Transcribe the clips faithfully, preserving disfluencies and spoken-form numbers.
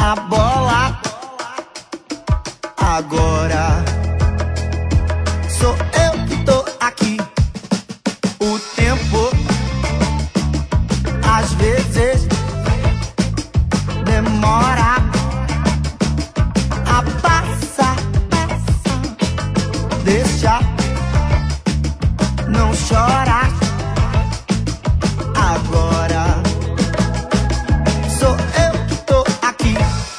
a bola. Agora sou eu que tô aqui. O tempo às vezes demora a passar. Deixa, não chora. Agora sou eu que tô aqui.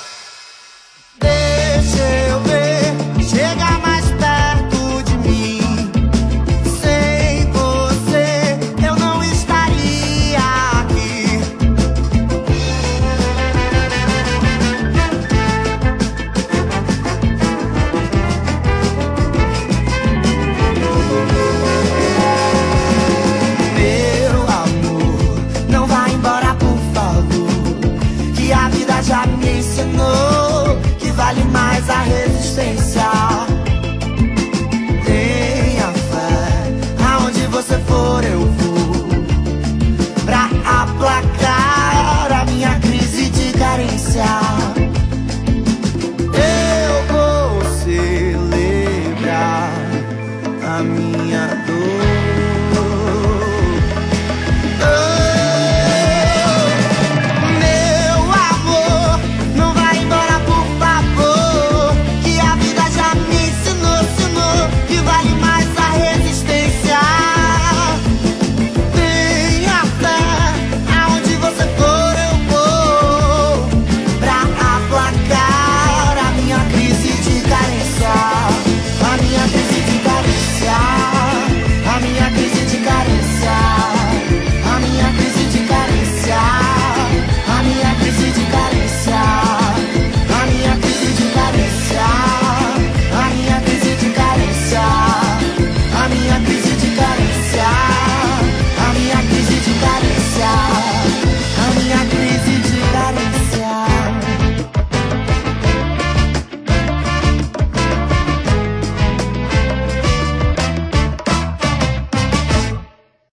Deixa eu ver, chega mais perto de mim. Sem você eu não estaria aqui. Meu amor, não vá embora, por favor, que a vida já me ensinou que vale mais